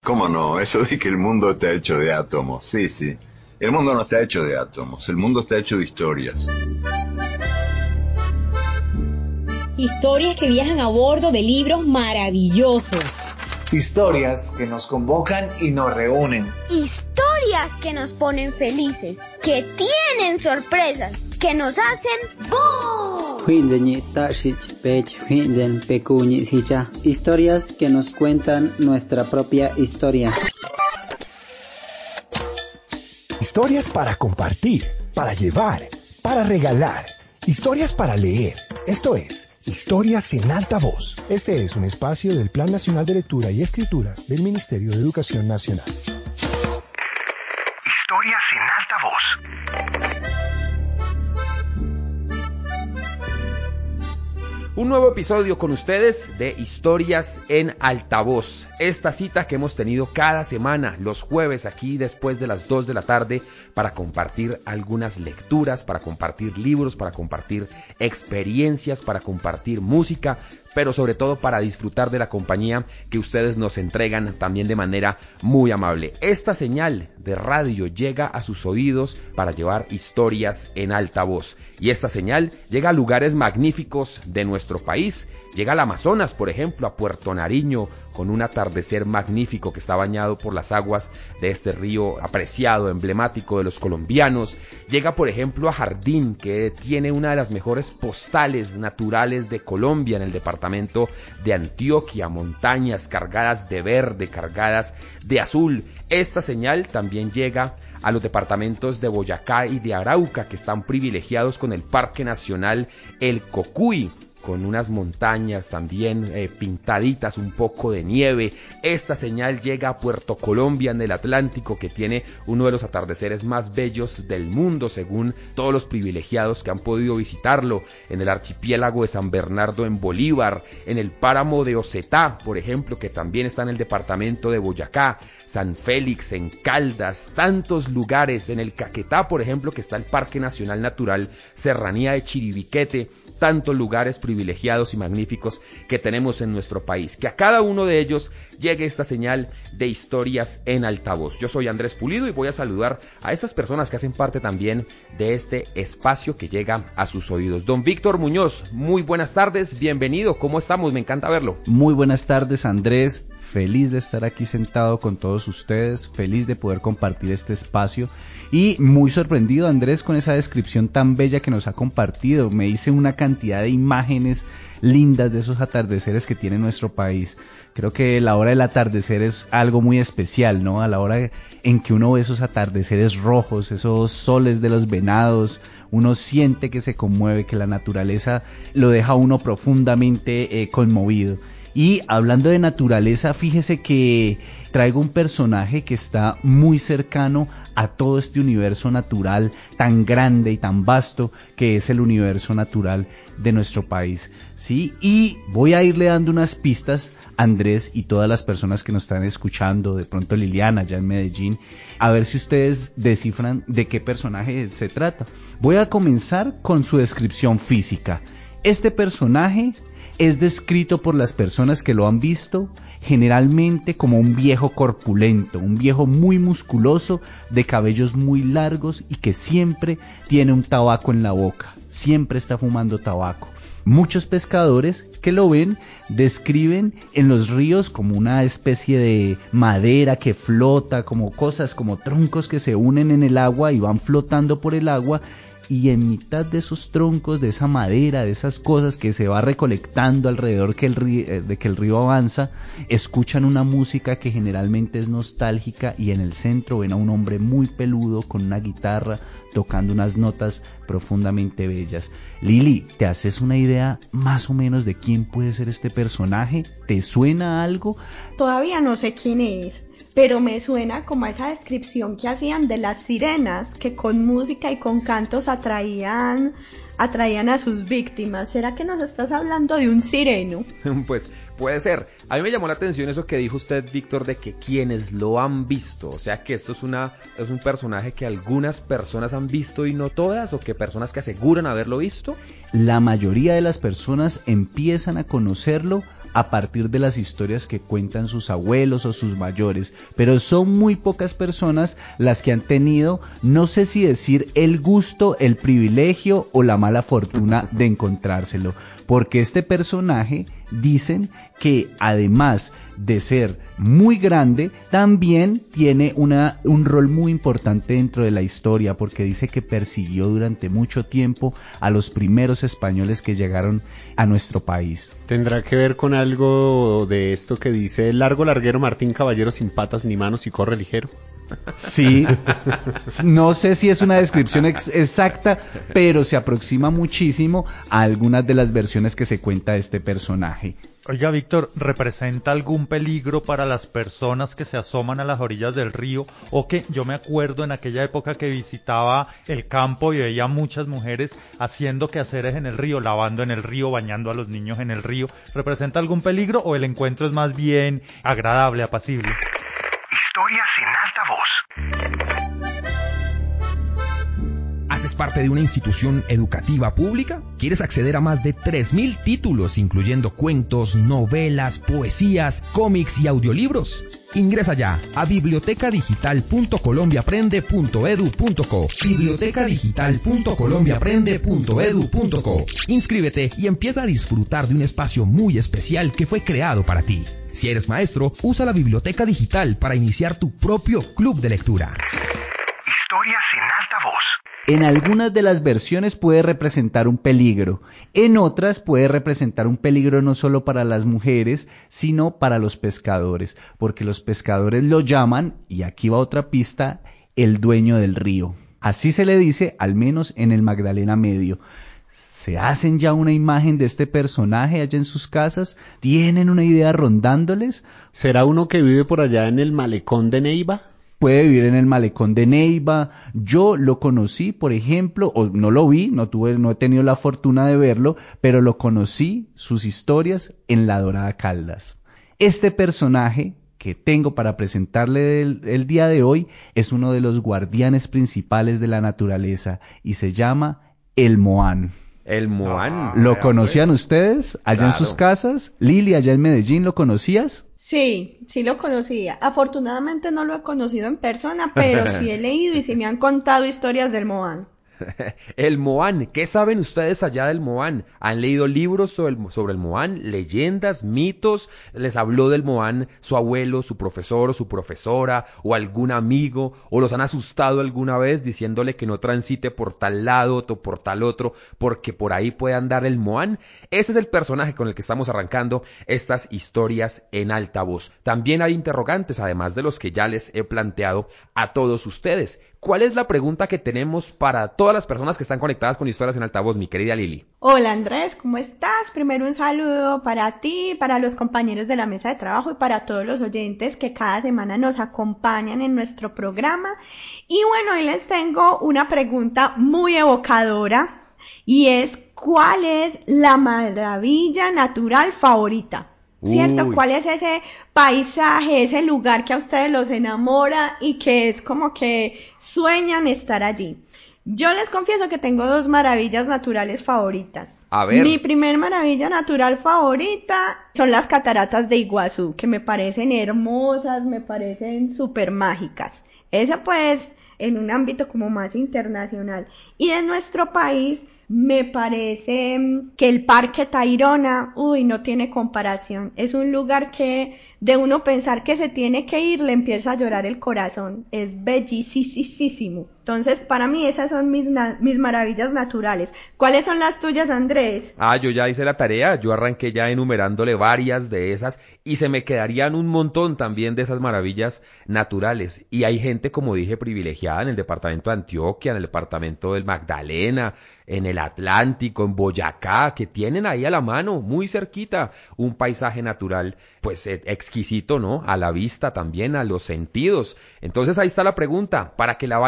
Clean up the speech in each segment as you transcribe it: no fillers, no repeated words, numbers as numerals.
¿Cómo no? Eso de que el mundo está hecho de átomos. Sí, sí. El mundo no está hecho de átomos. El mundo está hecho de historias. Historias que viajan a bordo de libros maravillosos. Historias que nos convocan y nos reúnen. Historias que nos ponen felices, que tienen sorpresas, que nos hacen ¡boom! Historias que nos cuentan nuestra propia historia. Historias para compartir, para llevar, para regalar. Historias para leer. Esto es Historias en Alta Voz. Este es un espacio del Plan Nacional de Lectura y Escritura del Ministerio de Educación Nacional. Historias en Alta Voz. Un nuevo episodio con ustedes de Historias en Altavoz. Esta cita que hemos tenido cada semana, los jueves aquí después de las 2 de la tarde, para compartir algunas lecturas, para compartir libros, para compartir experiencias, para compartir música, pero sobre todo para disfrutar de la compañía que ustedes nos entregan también de manera muy amable. Esta señal de radio llega a sus oídos para llevar historias en alta voz. Y esta señal llega a lugares magníficos de nuestro país. Llega al Amazonas, por ejemplo, a Puerto Nariño, con un atardecer magnífico que está bañado por las aguas de este río apreciado, emblemático de los colombianos. Llega, por ejemplo, a Jardín, que tiene una de las mejores postales naturales de Colombia en el departamento de Antioquia, montañas cargadas de verde, cargadas de azul. Esta señal también llega a los departamentos de Boyacá y de Arauca, que están privilegiados con el Parque Nacional El Cocuy, con unas montañas también pintaditas, un poco de nieve. Esta señal llega a Puerto Colombia en el Atlántico, que tiene uno de los atardeceres más bellos del mundo, según todos los privilegiados que han podido visitarlo, en el archipiélago de San Bernardo en Bolívar, en el páramo de Osetá, por ejemplo, que también está en el departamento de Boyacá, San Félix, en Caldas, tantos lugares, en el Caquetá, por ejemplo, que está el Parque Nacional Natural Serranía de Chiribiquete, tantos lugares privilegiados y magníficos que tenemos en nuestro país. Que a cada uno de ellos llegue esta señal de Historias en Altavoz. Yo soy Andrés Pulido y voy a saludar a estas personas que hacen parte también de este espacio que llega a sus oídos. Don Víctor Muñoz, muy buenas tardes, bienvenido, ¿cómo estamos? Me encanta verlo. Muy buenas tardes, Andrés. Feliz de estar aquí sentado con todos ustedes, feliz de poder compartir este espacio y muy sorprendido, Andrés, con esa descripción tan bella que nos ha compartido. Me hice una cantidad de imágenes lindas de esos atardeceres que tiene nuestro país. Creo que la hora del atardecer es algo muy especial, ¿no? A la hora en que uno ve esos atardeceres rojos, esos soles de los venados, uno siente que se conmueve, que la naturaleza lo deja a uno profundamente conmovido. Y hablando de naturaleza, fíjese que traigo un personaje que está muy cercano a todo este universo natural tan grande y tan vasto que es el universo natural de nuestro país, ¿sí? Y voy a irle dando unas pistas, Andrés, y todas las personas que nos están escuchando, de pronto Liliana allá en Medellín, a ver si ustedes descifran de qué personaje se trata. Voy a comenzar con su descripción física. Este personaje es descrito por las personas que lo han visto generalmente como un viejo corpulento, un viejo muy musculoso, de cabellos muy largos y que siempre tiene un tabaco en la boca, siempre está fumando tabaco. Muchos pescadores que lo ven describen en los ríos como una especie de madera que flota, como cosas, como troncos que se unen en el agua y van flotando por el agua, y en mitad de esos troncos, de esa madera, de esas cosas que se va recolectando alrededor de que el río avanza, escuchan una música que generalmente es nostálgica, y en el centro ven a un hombre muy peludo con una guitarra tocando unas notas profundamente bellas. Lili, ¿te haces una idea más o menos de quién puede ser este personaje? ¿Te suena algo? Todavía no sé quién es, pero me suena como a esa descripción que hacían de las sirenas, que con música y con cantos atraían a sus víctimas. ¿Será que nos estás hablando de un sireno? Pues puede ser. A mí me llamó la atención eso que dijo usted, Víctor, de que quienes lo han visto, o sea que esto es un personaje que algunas personas han visto y no todas, o que personas que aseguran haberlo visto. La mayoría de las personas empiezan a conocerlo a partir de las historias que cuentan sus abuelos o sus mayores, pero son muy pocas personas las que han tenido, no sé si decir el gusto, el privilegio o la mala fortuna de encontrárselo, porque este personaje dicen que además de ser muy grande, también tiene un rol muy importante dentro de la historia, porque dice que persiguió durante mucho tiempo a los primeros españoles que llegaron a nuestro país. ¿Tendrá que ver con algo de esto que dice largo larguero Martín Caballero sin patas ni manos y corre ligero? Sí, no sé si es una descripción exacta, pero se aproxima muchísimo a algunas de las versiones que se cuenta de este personaje. Oiga, Víctor, ¿representa algún peligro para las personas que se asoman a las orillas del río? O que yo me acuerdo en aquella época que visitaba el campo y veía muchas mujeres haciendo quehaceres en el río, lavando en el río, bañando a los niños en el río. ¿Representa algún peligro o el encuentro es más bien agradable, apacible? Historias en alta voz. ¿Haces parte de una institución educativa pública? ¿Quieres acceder a más de 3.000 títulos, incluyendo cuentos, novelas, poesías, cómics y audiolibros? Ingresa ya a bibliotecadigital.colombiaprende.edu.co. bibliotecadigital.colombiaprende.edu.co. Inscríbete y empieza a disfrutar de un espacio muy especial que fue creado para ti. Si eres maestro, usa la biblioteca digital para iniciar tu propio club de lectura. Historias en alta voz. En algunas de las versiones puede representar un peligro, en otras puede representar un peligro no solo para las mujeres, sino para los pescadores, porque los pescadores lo llaman, y aquí va otra pista, el dueño del río. Así se le dice, al menos en el Magdalena Medio. ¿Se hacen ya una imagen de este personaje allá en sus casas? ¿Tienen una idea rondándoles? ¿Será uno que vive por allá en el malecón de Neiva? Puede vivir en el malecón de Neiva. Yo lo conocí, por ejemplo, o no lo vi, no he tenido la fortuna de verlo, pero lo conocí, sus historias, en La Dorada Caldas. Este personaje que tengo para presentarle el día de hoy es uno de los guardianes principales de la naturaleza y se llama el Moán. El Moán. ¿Lo conocían ustedes allá Claro. en sus casas? Lili, allá en Medellín, ¿lo conocías? Sí, sí lo conocía. Afortunadamente no lo he conocido en persona, pero sí he leído y sí me han contado historias del Moán. El Moán, ¿qué saben ustedes allá del Moán? ¿Han leído libros sobre el Moán? ¿Leyendas, mitos? ¿Les habló del Moán su abuelo, su profesor o su profesora o algún amigo? ¿O los han asustado alguna vez diciéndole que no transite por tal lado o por tal otro porque por ahí puede andar el Moán? Ese es el personaje con el que estamos arrancando estas historias en altavoz. También hay interrogantes, además de los que ya les he planteado a todos ustedes. ¿Cuál es la pregunta que tenemos para todas las personas que están conectadas con Historias en Altavoz, mi querida Lili? Hola Andrés, ¿cómo estás? Primero un saludo para ti, para los compañeros de la mesa de trabajo y para todos los oyentes que cada semana nos acompañan en nuestro programa. Y bueno, hoy les tengo una pregunta muy evocadora y es, ¿cuál es la maravilla natural favorita? ¿Cierto? Uy. ¿Cuál es ese paisaje, ese lugar que a ustedes los enamora y que es como que sueñan estar allí? Yo les confieso que tengo dos maravillas naturales favoritas. A ver. Mi primer maravilla natural favorita son las cataratas de Iguazú, que me parecen hermosas, me parecen súper mágicas. Esa pues en un ámbito como más internacional. Y de nuestro país me parece que el Parque Tayrona, no tiene comparación. Es un lugar que de uno pensar que se tiene que ir, le empieza a llorar el corazón. Es bellísimo. Entonces, para mí esas son mis maravillas naturales. ¿Cuáles son las tuyas, Andrés? Yo ya hice la tarea, yo arranqué ya enumerándole varias de esas y se me quedarían un montón también de esas maravillas naturales. Y hay gente, como dije, privilegiada en el departamento de Antioquia, en el departamento del Magdalena, en el Atlántico, en Boyacá, que tienen ahí a la mano, muy cerquita, un paisaje natural, pues exquisito, ¿no? A la vista también, a los sentidos. Entonces ahí está la pregunta, para que la vayan respondiendo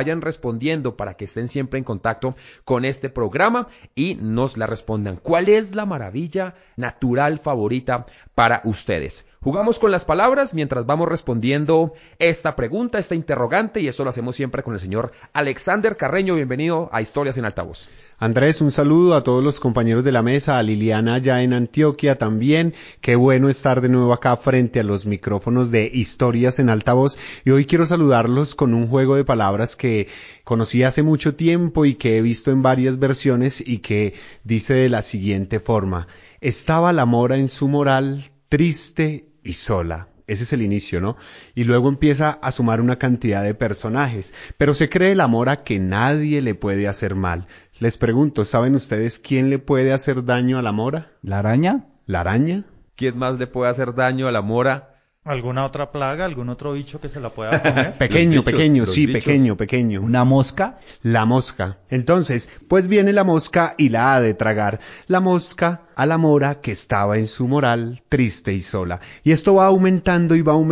respondiendo para que estén siempre en contacto con este programa y nos la respondan. ¿Cuál es la maravilla natural favorita para ustedes? Jugamos con las palabras mientras vamos respondiendo esta pregunta, esta interrogante, y eso lo hacemos siempre con el señor Alexander Carreño. Bienvenido a Historias en Altavoz. Andrés, un saludo a todos los compañeros de la mesa, a Liliana allá en Antioquia también. Qué bueno estar de nuevo acá frente a los micrófonos de Historias en Altavoz. Y hoy quiero saludarlos con un juego de palabras que conocí hace mucho tiempo y que he visto en varias versiones y que dice de la siguiente forma: estaba la mora en su moral, triste y sola. Ese es el inicio, ¿no? Y luego empieza a sumar una cantidad de personajes. Pero se cree la mora que nadie le puede hacer mal. Les pregunto, ¿saben ustedes quién le puede hacer daño a la mora? ¿La araña? ¿La araña? ¿Quién más le puede hacer daño a la mora? ¿Alguna otra plaga? ¿Algún otro bicho que se la pueda comer? Pequeño. ¿Una mosca? La mosca. Entonces, pues viene la mosca y la ha de tragar. La mosca a la mora que estaba en su moral, triste y sola. Y esto va aumentando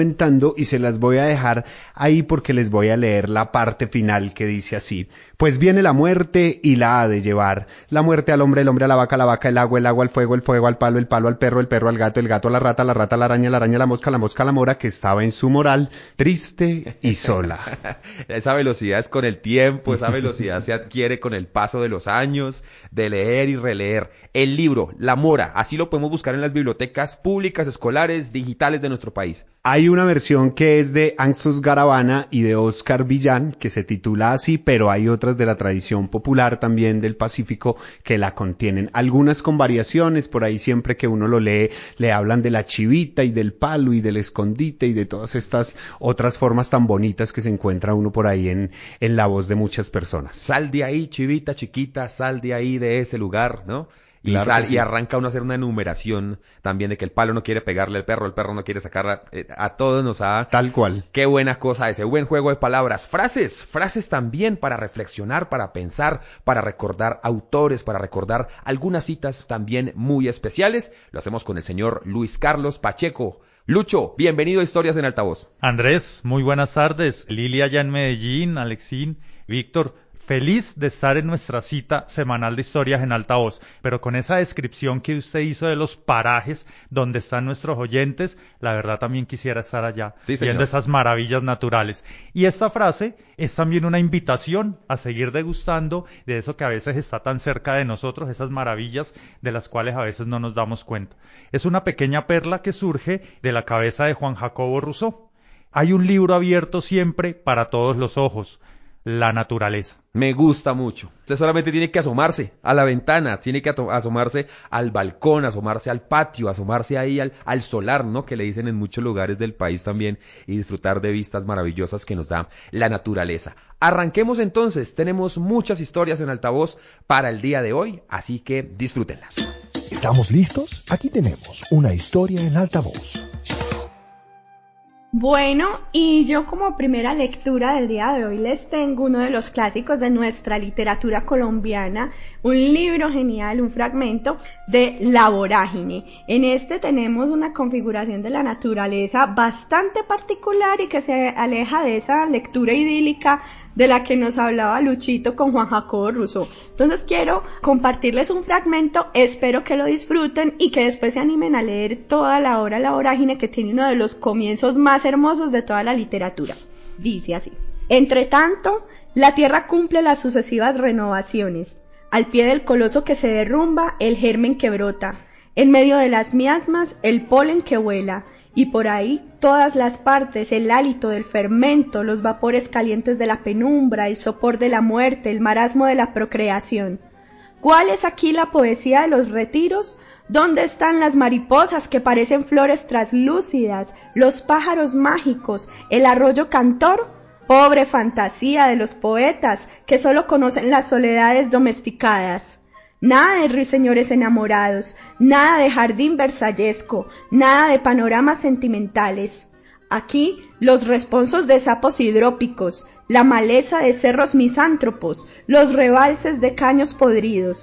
y se las voy a dejar ahí porque les voy a leer la parte final que dice así. Pues viene la muerte y la ha de llevar. La muerte al hombre, el hombre a la vaca el agua al fuego al palo al perro al gato a la rata a la araña a la mosca a la mora que estaba en su moral, triste y sola. Esa velocidad es con el tiempo, esa velocidad se adquiere con el paso de los años, de leer y releer. El libro, La Mora, así lo podemos buscar en las bibliotecas públicas, escolares, digitales de nuestro país. Hay una versión que es de Anxos Garavana y de Oscar Villán, que se titula así, pero hay otras de la tradición popular también del Pacífico que la contienen. Algunas con variaciones, por ahí siempre que uno lo lee, le hablan de la chivita y del palo y del escondite y de todas estas otras formas tan bonitas que se encuentra uno por ahí en la voz de muchas personas. Sal de ahí, chivita chiquita, sal de ahí, de ese lugar, ¿no? Claro y arranca uno a hacer una enumeración también de que el palo no quiere pegarle al perro, el perro no quiere sacarla, a todos nos ha... Tal cual. Qué buena cosa ese, buen juego de palabras. Frases también para reflexionar, para pensar, para recordar autores, para recordar algunas citas también muy especiales. Lo hacemos con el señor Luis Carlos Pacheco. Lucho, bienvenido a Historias en Altavoz. Andrés, muy buenas tardes. Lilia allá en Medellín, Alexín, Víctor. Feliz de estar en nuestra cita semanal de Historias en Altavoz, pero con esa descripción que usted hizo de los parajes donde están nuestros oyentes, la verdad también quisiera estar allá, viendo esas maravillas naturales. Y esta frase es también una invitación a seguir degustando de eso que a veces está tan cerca de nosotros, esas maravillas de las cuales a veces no nos damos cuenta. Es una pequeña perla que surge de la cabeza de Juan Jacobo Rousseau. Hay un libro abierto siempre para todos los ojos: la naturaleza. Me gusta mucho. Usted solamente tiene que asomarse a la ventana, tiene que asomarse al balcón, asomarse al patio, asomarse ahí al solar, ¿no? Que le dicen en muchos lugares del país también, y disfrutar de vistas maravillosas que nos da la naturaleza. Arranquemos entonces, tenemos muchas historias en Altavoz para el día de hoy, así que disfrútenlas. ¿Estamos listos? Aquí tenemos una historia en Altavoz. Bueno, y yo como primera lectura del día de hoy les tengo uno de los clásicos de nuestra literatura colombiana, un libro genial, un fragmento de La Vorágine. En este tenemos una configuración de la naturaleza bastante particular y que se aleja de esa lectura idílica de la que nos hablaba Luchito con Juan Jacobo Rousseau. Entonces quiero compartirles un fragmento, espero que lo disfruten y que después se animen a leer toda la obra La Vorágine, que tiene uno de los comienzos más hermosos de toda la literatura. Dice así: entre tanto, la tierra cumple las sucesivas renovaciones. Al pie del coloso que se derrumba, el germen que brota. En medio de las miasmas, el polen que vuela. Y por ahí, todas las partes, el hálito del fermento, los vapores calientes de la penumbra, el sopor de la muerte, el marasmo de la procreación. ¿Cuál es aquí la poesía de los retiros? ¿Dónde están las mariposas que parecen flores traslúcidas, los pájaros mágicos, el arroyo cantor? Pobre fantasía de los poetas que solo conocen las soledades domesticadas. Nada de ruiseñores enamorados, nada de jardín versallesco, nada de panoramas sentimentales. Aquí los responsos de sapos hidrópicos, la maleza de cerros misántropos, los rebalses de caños podridos.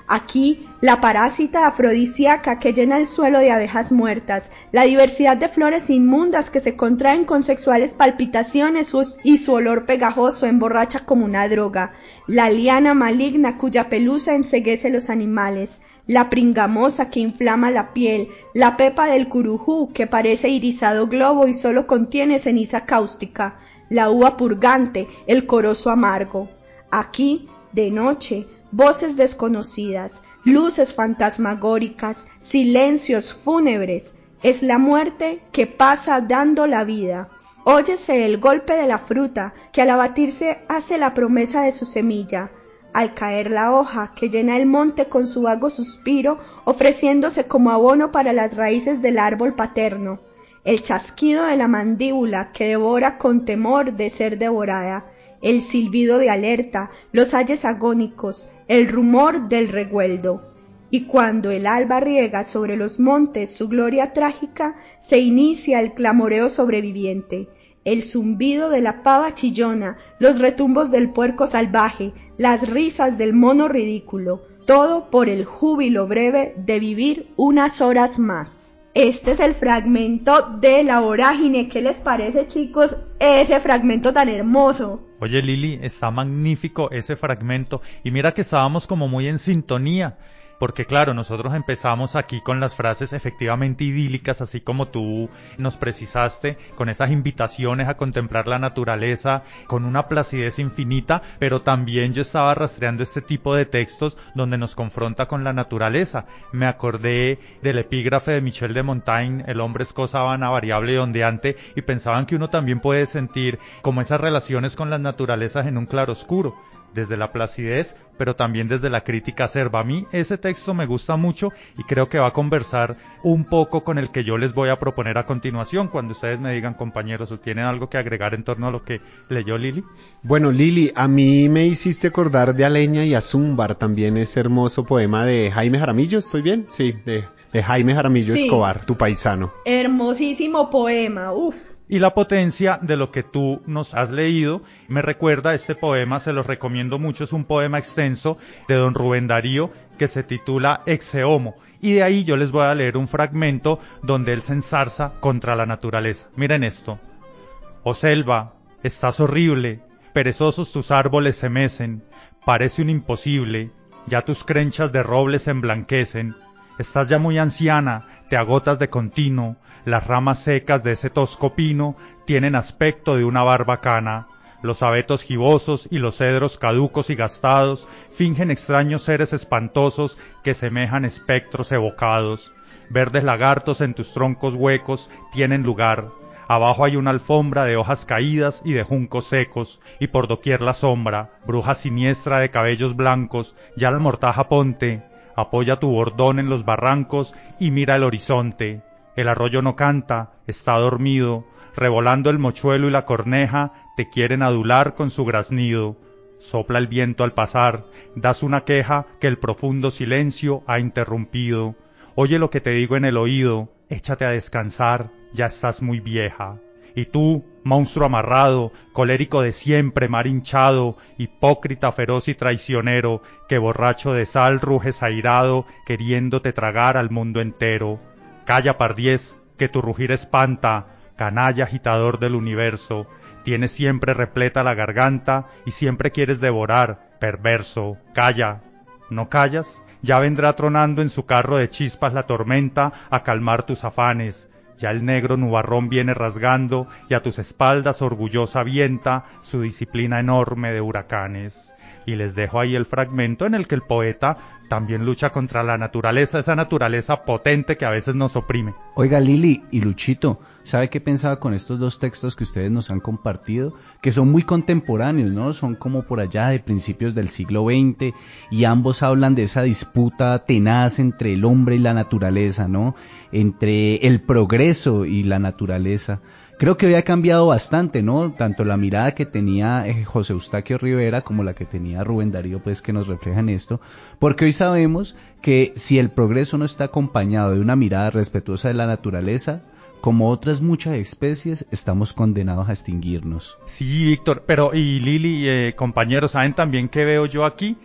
Aquí, la parásita afrodisíaca que llena el suelo de abejas muertas, la diversidad de flores inmundas que se contraen con sexuales palpitaciones y su olor pegajoso emborracha como una droga, la liana maligna cuya pelusa enceguece los animales, la pringamosa que inflama la piel, la pepa del curujú que parece irisado globo y solo contiene ceniza cáustica, la uva purgante, el corozo amargo. Aquí, de noche, voces desconocidas, luces fantasmagóricas, silencios fúnebres, es la muerte que pasa dando la vida. Óyese el golpe de la fruta que al abatirse hace la promesa de su semilla, al caer la hoja que llena el monte con su vago suspiro, ofreciéndose como abono para las raíces del árbol paterno, el chasquido de la mandíbula que devora con temor de ser devorada, el silbido de alerta, los ayes agónicos, el rumor del regueldo. Y cuando el alba riega sobre los montes su gloria trágica, se inicia el clamoreo sobreviviente, el zumbido de la pava chillona, los retumbos del puerco salvaje, las risas del mono ridículo, todo por el júbilo breve de vivir unas horas más. Este es el fragmento de La Vorágine. ¿Qué les parece, chicos, ese fragmento tan hermoso? Oye, Lili, está magnífico ese fragmento, y mira que estábamos como muy en sintonía, porque claro, nosotros empezamos aquí con las frases efectivamente idílicas, así como tú nos precisaste, con esas invitaciones a contemplar la naturaleza, con una placidez infinita, pero también yo estaba rastreando este tipo de textos donde nos confronta con la naturaleza. Me acordé del epígrafe de Michel de Montaigne, el hombre es cosa vana, variable y ondeante, y pensaban que uno también puede sentir como esas relaciones con las naturalezas en un claroscuro, desde la placidez, pero también desde la crítica acerba. A mí ese texto me gusta mucho y creo que va a conversar un poco con el que yo les voy a proponer a continuación, cuando ustedes me digan, compañeros, o tienen algo que agregar en torno a lo que leyó Lili. Bueno, Lili, a mí me hiciste acordar de Aleña y Azúmbar, también ese hermoso poema de Jaime Jaramillo, ¿estoy bien? Sí, de Jaime Jaramillo Sí. Escobar, tu paisano. Hermosísimo poema, Y la potencia de lo que tú nos has leído me recuerda este poema, se los recomiendo mucho, es un poema extenso de don Rubén Darío que se titula Exe Homo, y de ahí yo les voy a leer un fragmento donde él se enzarza contra la naturaleza. Miren esto: oh selva, estás horrible, perezosos tus árboles se mecen, parece un imposible, ya tus crenchas de roble se emblanquecen, estás ya muy anciana, te agotas de continuo, las ramas secas de ese tosco pino tienen aspecto de una barbacana, los abetos gibosos y los cedros caducos y gastados fingen extraños seres espantosos que semejan espectros evocados, verdes lagartos en tus troncos huecos tienen lugar, abajo hay una alfombra de hojas caídas y de juncos secos, y por doquier la sombra, bruja siniestra de cabellos blancos, ya la mortaja ponte, apoya tu bordón en los barrancos y mira el horizonte. El arroyo no canta, está dormido, revolando el mochuelo y la corneja te quieren adular con su graznido. Sopla el viento al pasar, das una queja que el profundo silencio ha interrumpido. Oye lo que te digo en el oído, échate a descansar, ya estás muy vieja. Y tú, monstruo amarrado, colérico de siempre, mar hinchado, hipócrita, feroz y traicionero, que borracho de sal ruges airado, queriéndote tragar al mundo entero. Calla, pardiez, que tu rugir espanta, canalla agitador del universo. Tienes siempre repleta la garganta y siempre quieres devorar, perverso. Calla, ¿no callas? Ya vendrá tronando en su carro de chispas la tormenta a calmar tus afanes. Ya el negro nubarrón viene rasgando y a tus espaldas orgullosa avienta su disciplina enorme de huracanes. Y les dejo ahí el fragmento en el que el poeta también lucha contra la naturaleza, esa naturaleza potente que a veces nos oprime. Oiga, Lili y Luchito, ¿sabe qué pensaba con estos dos textos que ustedes nos han compartido? Que son muy contemporáneos, ¿no? Son como por allá de principios del siglo XX y ambos hablan de esa disputa tenaz entre el hombre y la naturaleza, ¿no? Entre el progreso y la naturaleza. Creo que hoy ha cambiado bastante, ¿no? Tanto la mirada que tenía José Eustaquio Rivera como la que tenía Rubén Darío, pues que nos reflejan esto, porque hoy sabemos que si el progreso no está acompañado de una mirada respetuosa de la naturaleza, como otras muchas especies, estamos condenados a extinguirnos. Sí, Víctor, pero y Lili, compañeros, ¿saben también qué veo yo aquí?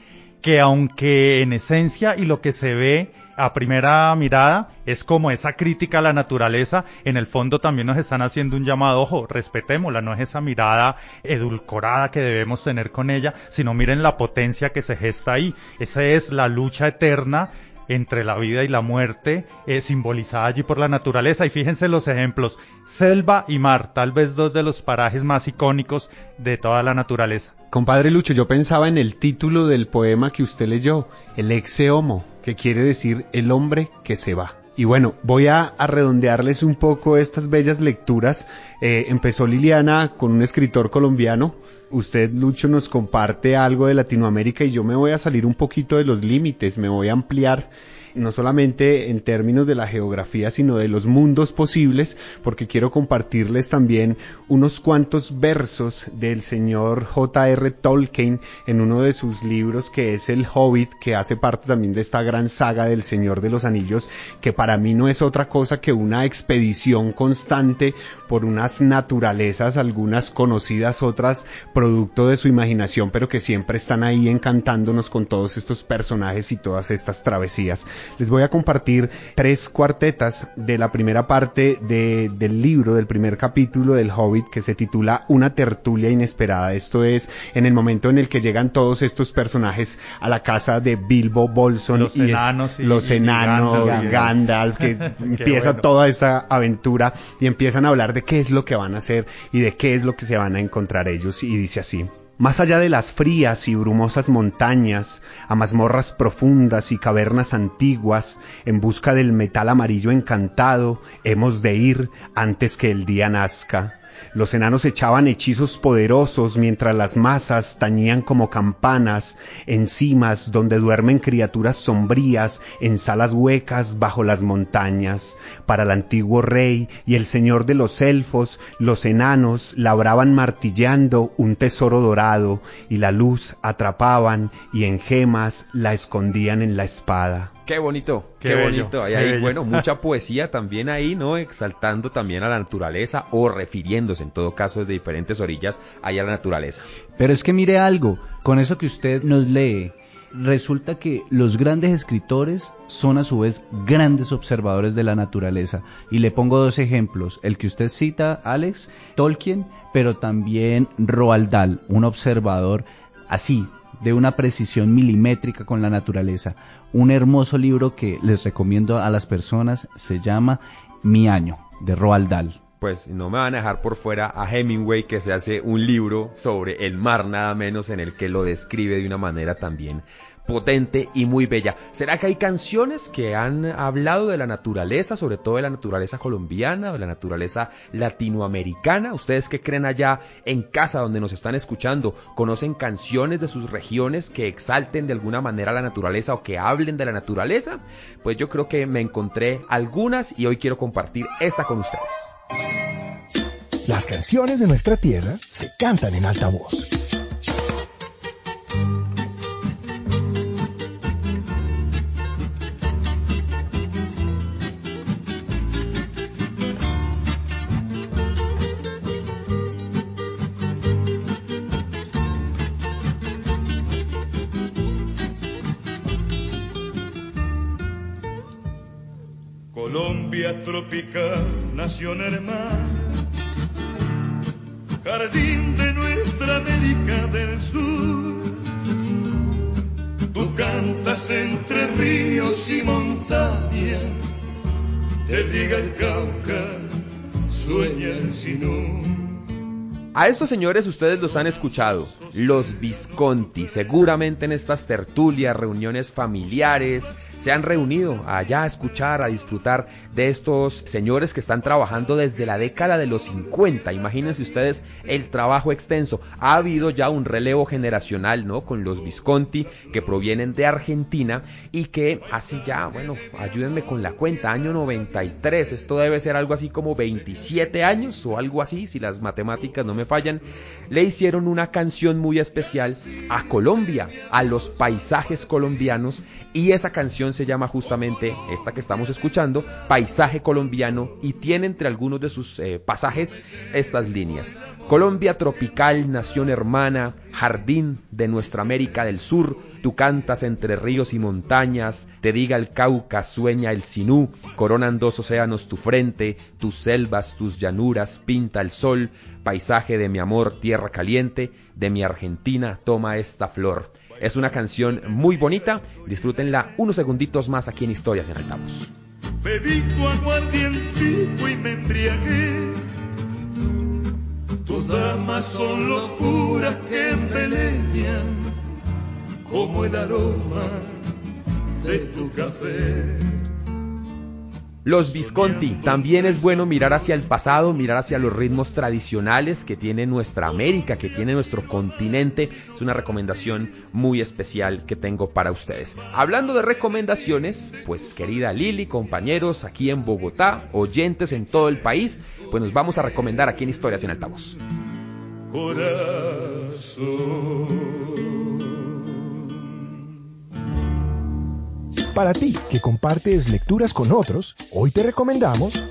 que aunque en esencia y lo que se ve a primera mirada es como esa crítica a la naturaleza, en el fondo también nos están haciendo un llamado, ojo, respetémosla, no es esa mirada edulcorada que debemos tener con ella, sino miren la potencia que se gesta ahí. Esa es la lucha eterna entre la vida y la muerte, simbolizada allí por la naturaleza. Y fíjense los ejemplos, selva y mar, tal vez dos de los parajes más icónicos de toda la naturaleza. Compadre Lucho, yo pensaba en el título del poema que usted leyó, el exe homo, que quiere decir el hombre que se va. Y bueno, voy a redondearles un poco estas bellas lecturas. Empezó Liliana con un escritor colombiano. Usted, Lucho, nos comparte algo de Latinoamérica y yo me voy a salir un poquito de los límites, me voy a ampliar, no solamente en términos de la geografía, sino de los mundos posibles, porque quiero compartirles también unos cuantos versos del señor J.R. Tolkien en uno de sus libros, que es El Hobbit, que hace parte también de esta gran saga del Señor de los Anillos, que para mí no es otra cosa que una expedición constante por unas naturalezas, algunas conocidas, otras producto de su imaginación, pero que siempre están ahí encantándonos con todos estos personajes y todas estas travesías. Les voy a compartir 3 cuartetas de la primera parte del libro, del primer capítulo del Hobbit, que se titula Una tertulia inesperada. Esto es en el momento en el que llegan todos estos personajes a la casa de Bilbo Bolsón, los enanos, Gandalf, que empieza bueno. Toda esta aventura y empiezan a hablar de qué es lo que van a hacer y de qué es lo que se van a encontrar ellos, y dice así: más allá de las frías y brumosas montañas, a mazmorras profundas y cavernas antiguas, en busca del metal amarillo encantado, hemos de ir antes que el día nazca. Los enanos echaban hechizos poderosos mientras las masas tañían como campanas en cimas donde duermen criaturas sombrías en salas huecas bajo las montañas. Para el antiguo rey y el señor de los elfos, los enanos labraban martillando un tesoro dorado y la luz atrapaban y en gemas la escondían en la espada. Qué bonito, qué bonito. Hay bueno, mucha poesía también ahí, ¿no? Exaltando también a la naturaleza o refiriéndose en todo caso desde diferentes orillas ahí a la naturaleza. Pero es que mire algo, con eso que usted nos lee, resulta que los grandes escritores son a su vez grandes observadores de la naturaleza. Y le pongo 2 ejemplos, el que usted cita, Alex, Tolkien, pero también Roald Dahl, un observador así, de una precisión milimétrica con la naturaleza. Un hermoso libro que les recomiendo a las personas se llama Mi Año, de Roald Dahl. Pues no me van a dejar por fuera a Hemingway, que se hace un libro sobre el mar nada menos, en el que lo describe de una manera también potente y muy bella. ¿Será que hay canciones que han hablado de la naturaleza, sobre todo de la naturaleza colombiana, de la naturaleza latinoamericana? ¿Ustedes qué creen allá en casa donde nos están escuchando? ¿Conocen canciones de sus regiones que exalten de alguna manera la naturaleza o que hablen de la naturaleza? Pues yo creo que me encontré algunas y hoy quiero compartir esta con ustedes. Las canciones de nuestra tierra se cantan en alta voz. Colombia tropical, nación hermana, jardín de nuestra América del Sur. Tú cantas entre ríos y montañas, te diga el Cauca, sueña el Sinú. A estos señores ustedes los han escuchado, los Visconti. Seguramente en estas tertulias, reuniones familiares, se han reunido allá a escuchar, a disfrutar de estos señores que están trabajando desde la década de los 50. Imagínense ustedes el trabajo extenso. Ha habido ya un relevo generacional, ¿no? Con los Visconti, que provienen de Argentina y que así ya, bueno, ayúdenme con la cuenta, año 93, esto debe ser algo así como 27 años o algo así, si las matemáticas no me fallan, le hicieron una canción muy especial a Colombia, a los paisajes colombianos, y esa canción canción se llama justamente, esta que estamos escuchando, Paisaje Colombiano, y tiene entre algunos de sus pasajes estas líneas: Colombia tropical, nación hermana, jardín de nuestra América del Sur, tú cantas entre ríos y montañas, te diga el Cauca, sueña el Sinú, coronan dos océanos tu frente, tus selvas, tus llanuras, pinta el sol, paisaje de mi amor, tierra caliente, de mi Argentina toma esta flor. Es una canción muy bonita, disfrútenla unos segunditos más aquí en Historias en Altavoz. Bebí tu aguardientico y me embriagué. Tus damas son locuras que embeleñan como el aroma de tu café. Los Visconti, también es bueno mirar hacia el pasado, mirar hacia los ritmos tradicionales que tiene nuestra América, que tiene nuestro continente. Es una recomendación muy especial que tengo para ustedes. Hablando de recomendaciones, pues querida Lili, compañeros aquí en Bogotá, oyentes en todo el país, pues nos vamos a recomendar aquí en Historias en Altavoz. Corazón. Para ti, que compartes lecturas con otros, hoy te recomendamos...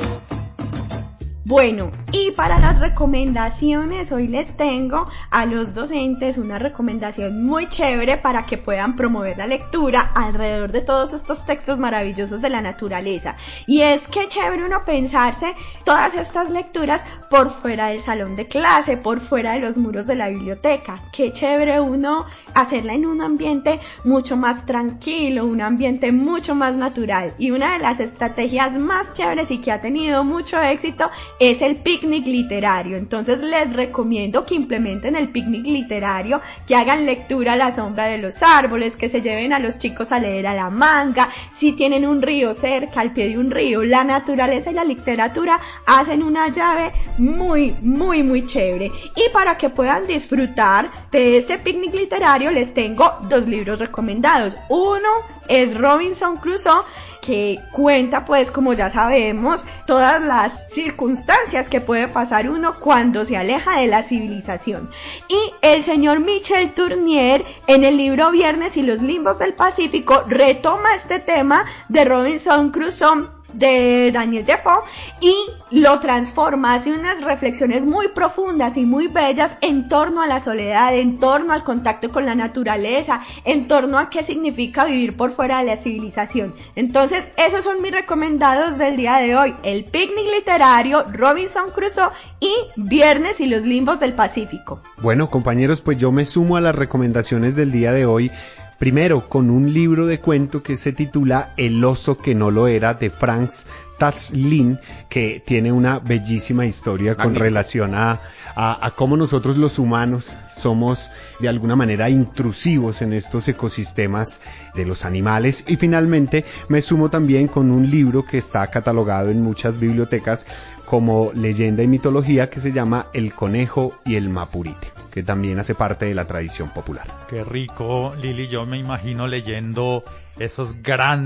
Bueno, y para las recomendaciones, hoy les tengo a los docentes una recomendación muy chévere para que puedan promover la lectura alrededor de todos estos textos maravillosos de la naturaleza. Y es que chévere uno pensarse todas estas lecturas por fuera del salón de clase, por fuera de los muros de la biblioteca. Qué chévere uno hacerla en un ambiente mucho más tranquilo, un ambiente mucho más natural. Y una de las estrategias más chéveres y que ha tenido mucho éxito es el picnic literario. Entonces les recomiendo que implementen el picnic literario, que hagan lectura a la sombra de los árboles, que se lleven a los chicos a leer a la manga. Si tienen un río cerca, al pie de un río, la naturaleza y la literatura hacen una llave muy, muy, muy chévere. Y para que puedan disfrutar de este picnic literario, les tengo 2 libros recomendados. Uno es Robinson Crusoe, que cuenta, pues, como ya sabemos, todas las circunstancias que puede pasar uno cuando se aleja de la civilización. Y el señor Michel Tournier, en el libro Viernes y los Limbos del Pacífico, retoma este tema de Robinson Crusoe de Daniel Defoe y lo transforma, hace unas reflexiones muy profundas y muy bellas en torno a la soledad, en torno al contacto con la naturaleza, en torno a qué significa vivir por fuera de la civilización. Entonces, esos son mis recomendados del día de hoy: el picnic literario, Robinson Crusoe y Viernes y los Limbos del Pacífico. Bueno, compañeros, pues yo me sumo a las recomendaciones del día de hoy. Primero, con un libro de cuento que se titula El oso que no lo era, de Franz Tatzlin, que tiene una bellísima historia con relación a cómo nosotros los humanos somos de alguna manera intrusivos en estos ecosistemas de los animales. Y finalmente me sumo también con un libro que está catalogado en muchas bibliotecas como leyenda y mitología, que se llama El conejo y el mapurite, que también hace parte de la tradición popular. Qué rico, Lili. Yo me imagino leyendo esos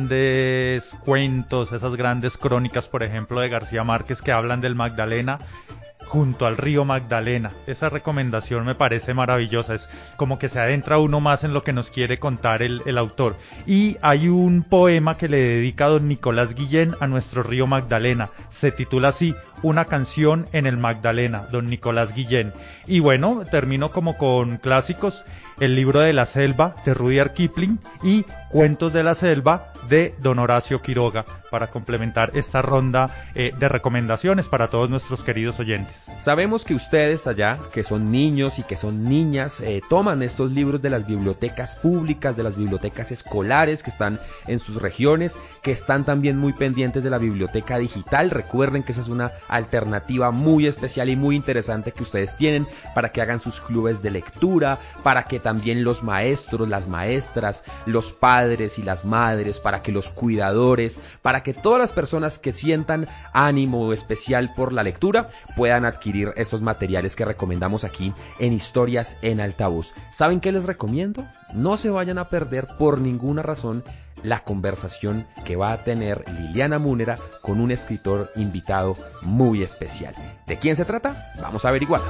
grandes cuentos, esas grandes crónicas, por ejemplo, de García Márquez, que hablan del Magdalena junto al río Magdalena. Esa recomendación me parece maravillosa, es como que se adentra uno más en lo que nos quiere contar el autor. Y hay un poema que le dedica don Nicolás Guillén a nuestro río Magdalena, se titula así: Una canción en el Magdalena, don Nicolás Guillén. Y bueno, termino como con clásicos: El libro de la selva, de Rudyard Kipling, y Cuentos de la selva, de don Horacio Quiroga, para complementar esta ronda de recomendaciones para todos nuestros queridos oyentes. Sabemos que ustedes allá, que son niños y que son niñas, toman estos libros de las bibliotecas públicas, de las bibliotecas escolares que están en sus regiones, que están también muy pendientes de la biblioteca digital. Recuerden que esa es una alternativa muy especial y muy interesante que ustedes tienen para que hagan sus clubes de lectura, para que también los maestros, las maestras, los padres y las madres, para que los cuidadores, para que todas las personas que sientan ánimo especial por la lectura puedan adquirir estos materiales que recomendamos aquí en Historias en Altavoz. ¿Saben qué les recomiendo? No se vayan a perder por ninguna razón la conversación que va a tener Liliana Múnera con un escritor invitado muy especial. ¿De quién se trata? Vamos a averiguar.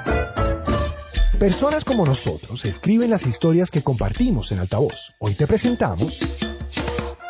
Personas como nosotros escriben las historias que compartimos en Altavoz. Hoy te presentamos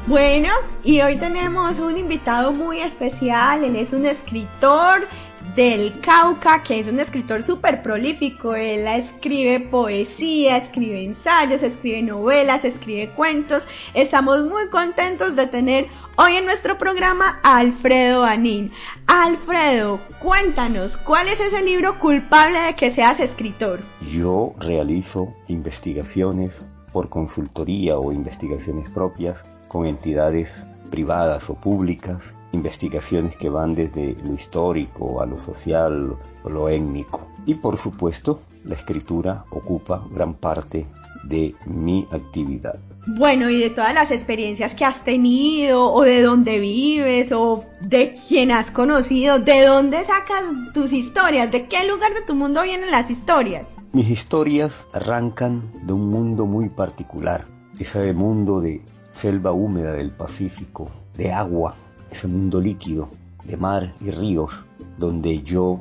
Bueno, y hoy tenemos un invitado muy especial. Él es un escritor del Cauca, que es un escritor súper prolífico. Él escribe poesía, escribe ensayos, escribe novelas, escribe cuentos. Estamos muy contentos de tener hoy en nuestro programa a Alfredo Anín. Alfredo, cuéntanos, ¿cuál es ese libro culpable de que seas escritor? Yo realizo investigaciones por consultoría o investigaciones propias con entidades privadas o públicas, investigaciones que van desde lo histórico a lo social o lo étnico. Y por supuesto, la escritura ocupa gran parte de mi actividad. Bueno, y de todas las experiencias que has tenido, o de dónde vives, o de quién has conocido, ¿de dónde sacas tus historias? ¿De qué lugar de tu mundo vienen las historias? Mis historias arrancan de un mundo muy particular, ese mundo de selva húmeda del Pacífico, de agua, ese mundo líquido, de mar y ríos, donde yo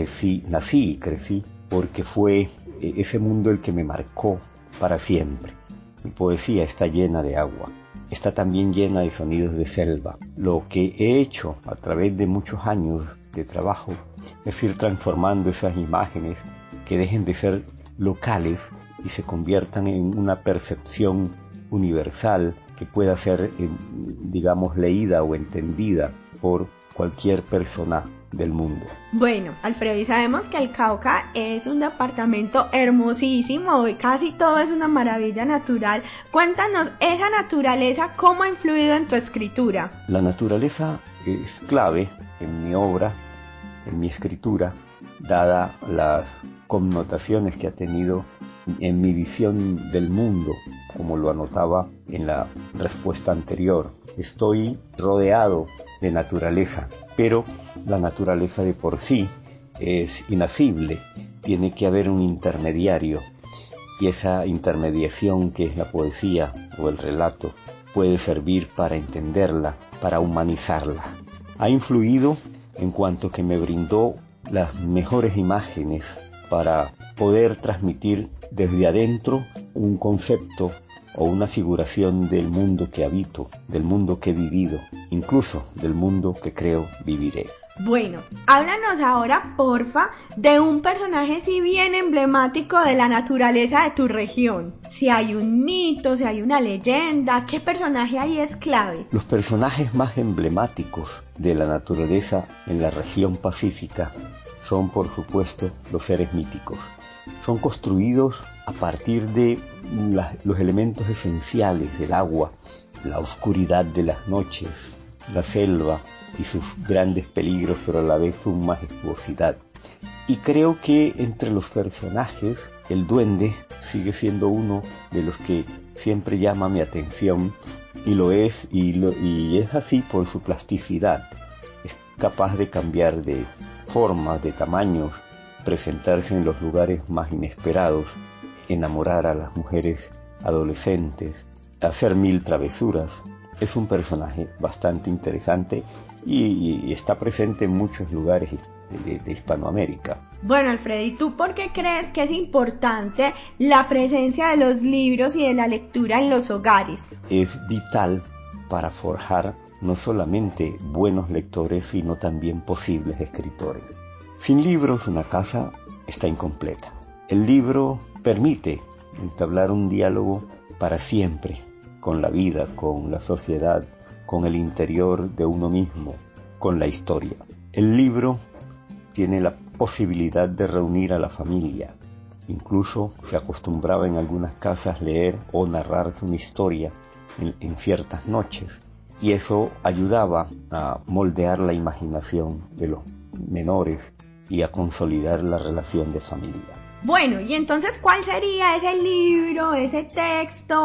nací y crecí, porque fue ese mundo el que me marcó para siempre. Mi poesía está llena de agua, está también llena de sonidos de selva. Lo que he hecho a través de muchos años de trabajo es ir transformando esas imágenes que dejen de ser locales y se conviertan en una percepción universal que pueda ser, digamos, leída o entendida por cualquier persona del mundo. Bueno, Alfredo, y sabemos que el Cauca es un departamento hermosísimo y casi todo es una maravilla natural. Cuéntanos, esa naturaleza, ¿cómo ha influido en tu escritura? La naturaleza es clave en mi obra, en mi escritura, dada las connotaciones que ha tenido en mi visión del mundo, como lo anotaba en la respuesta anterior. Estoy rodeado de naturaleza, pero la naturaleza de por sí es inacible, tiene que haber un intermediario, y esa intermediación que es la poesía o el relato puede servir para entenderla, para humanizarla. Ha influido en cuanto que me brindó las mejores imágenes para poder transmitir desde adentro un concepto o una figuración del mundo que habito, del mundo que he vivido, incluso del mundo que creo viviré. Bueno, háblanos ahora, porfa, de un personaje si bien emblemático de la naturaleza de tu región. Si hay un mito, si hay una leyenda, ¿qué personaje ahí es clave? Los personajes más emblemáticos de la naturaleza en la región pacífica son, por supuesto, los seres míticos. Son construidos a partir de los elementos esenciales del agua, la oscuridad de las noches, la selva y sus grandes peligros, pero a la vez su majestuosidad. Y creo que entre los personajes, el duende sigue siendo uno de los que siempre llama mi atención, y lo es, y es así por su plasticidad. Es capaz de cambiar de formas, de tamaños, presentarse en los lugares más inesperados, enamorar a las mujeres adolescentes, hacer mil travesuras. Es un personaje bastante interesante y está presente en muchos lugares de Hispanoamérica. Bueno, Alfredo, ¿y tú por qué crees que es importante la presencia de los libros y de la lectura en los hogares? Es vital para forjar no solamente buenos lectores, sino también posibles escritores. Sin libros, una casa está incompleta. El libro permite entablar un diálogo para siempre con la vida, con la sociedad, con el interior de uno mismo, con la historia. El libro tiene la posibilidad de reunir a la familia. Incluso se acostumbraba en algunas casas leer o narrar una historia en ciertas noches, y eso ayudaba a moldear la imaginación de los menores y a consolidar la relación de familia. Bueno, y entonces, ¿cuál sería ese libro, ese texto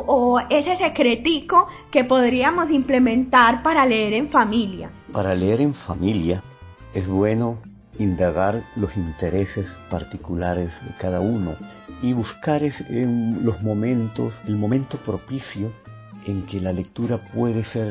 o ese secretico que podríamos implementar para leer en familia? Para leer en familia es bueno indagar los intereses particulares de cada uno y buscar en los momentos, el momento propicio en que la lectura puede ser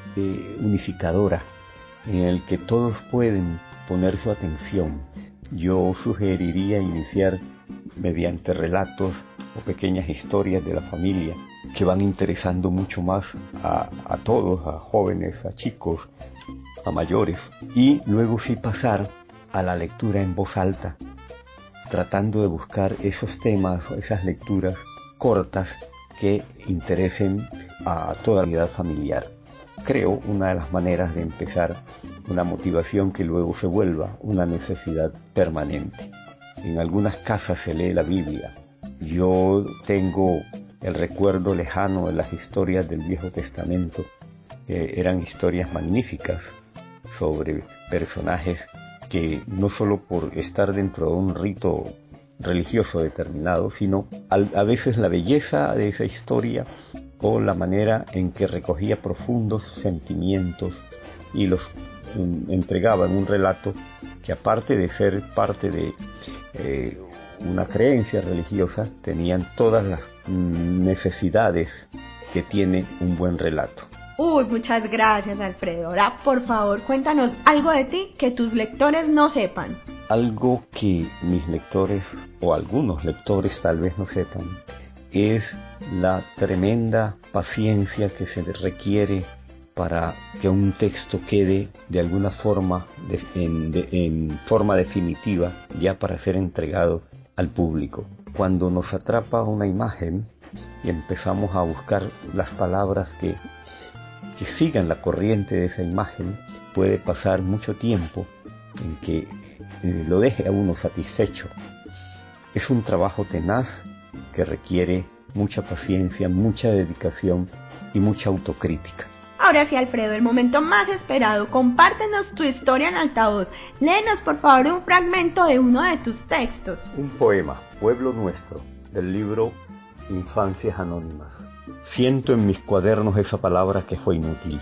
unificadora, en el que todos pueden poner su atención. Yo sugeriría iniciar mediante relatos o pequeñas historias de la familia que van interesando mucho más a todos, a jóvenes, a chicos, a mayores. Y luego sí pasar a la lectura en voz alta, tratando de buscar esos temas o esas lecturas cortas que interesen a toda la unidad familiar. Creo una de las maneras de empezar una motivación que luego se vuelva una necesidad permanente. En algunas casas se lee la Biblia. Yo tengo el recuerdo lejano de las historias del Viejo Testamento, que eran historias magníficas sobre personajes que no solo por estar dentro de un rito religioso determinado, sino a veces la belleza de esa historia o la manera en que recogía profundos sentimientos y los entregaba en un relato que, aparte de ser parte de una creencia religiosa, tenían todas las necesidades que tiene un buen relato. Uy, muchas gracias, Alfredo. Ahora, por favor, cuéntanos algo de ti que tus lectores no sepan. Algo que mis lectores, o algunos lectores tal vez no sepan, es la tremenda paciencia que se requiere para que un texto quede de alguna forma en forma definitiva, ya para ser entregado al público. Cuando nos atrapa una imagen y empezamos a buscar las palabras que sigan la corriente de esa imagen, puede pasar mucho tiempo en que lo deje a uno satisfecho. Es un trabajo tenaz que requiere mucha paciencia, mucha dedicación y mucha autocrítica. Ahora sí, Alfredo, el momento más esperado. Compártenos tu historia en altavoz. Léenos, por favor, un fragmento de uno de tus textos. Un poema, Pueblo Nuestro, del libro Infancias Anónimas. Siento en mis cuadernos esa palabra que fue inútil,